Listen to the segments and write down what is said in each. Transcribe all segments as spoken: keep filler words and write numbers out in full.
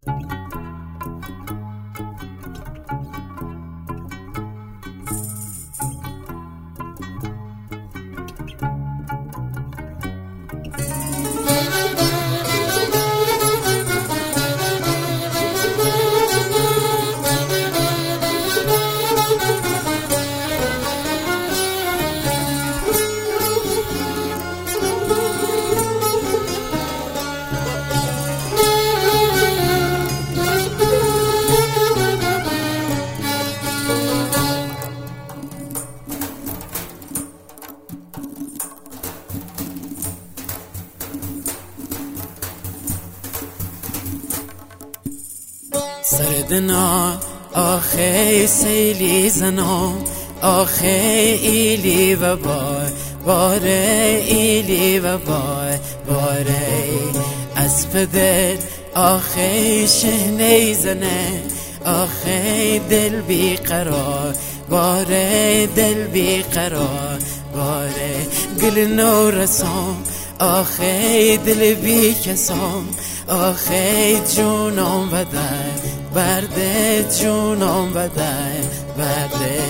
سردنا آخه سیلی زنا آخه ایلی و بای باره ایلی و بای باره از پدر آخه شهنه زنه آخه دل بی قرار باره دل بی قرار باره گل نو رسام آخه دل بی کسام آخه جونم بده برده جونم بده برده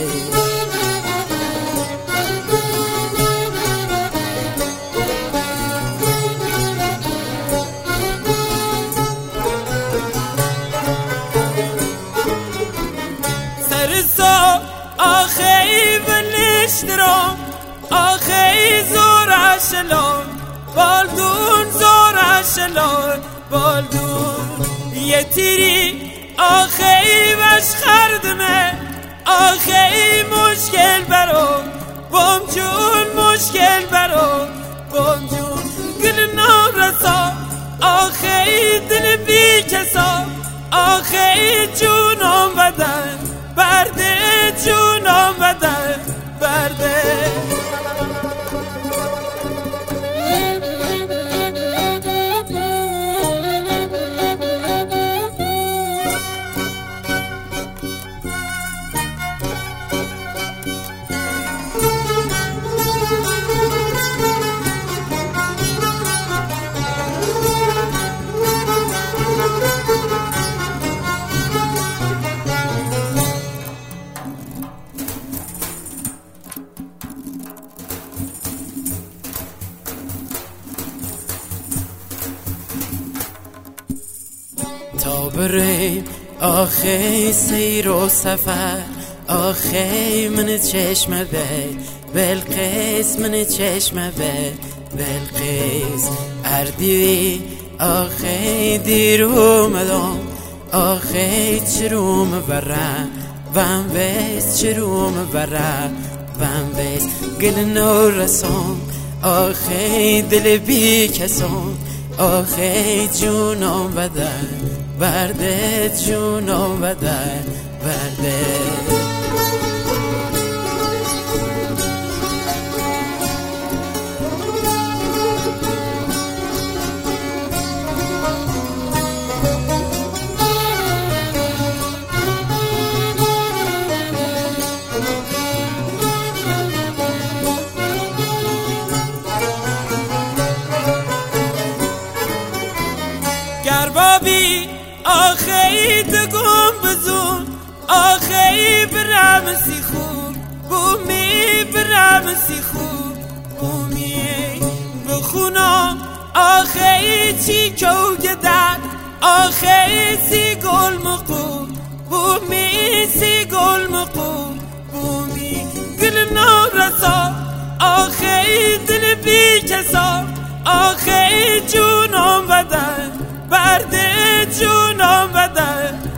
سرسا آخه بلشترم آخه زور شلون بالدون زور شلون بالدون یه تیری آخه بش خردمه آخه مشکل برام بام جون مشکل برام بام جون گل نارسا آخه دل بی کسا آخه جونم بدن برده جونم بدن برده تا بریم آخه سیر و سفر آخه من چشم به بلقیس من چشم به بلقیس اردی آخه دیر اومدم آخه چروم برم بم بیس چروم برم بم بیس گل نو رسام آخه دل بی کسام آخه جونم بده برده جونم بده برده گربابی آخه دگم بزون آخه برم سی خوب بومی برم سی خوب بومی بخونم آخه چی کو گدر آخه سی گل مقوم بومی سی گل مقوم بومی گل نارسا آخه دل بی کسا آخه جونم بدن برده جونم بده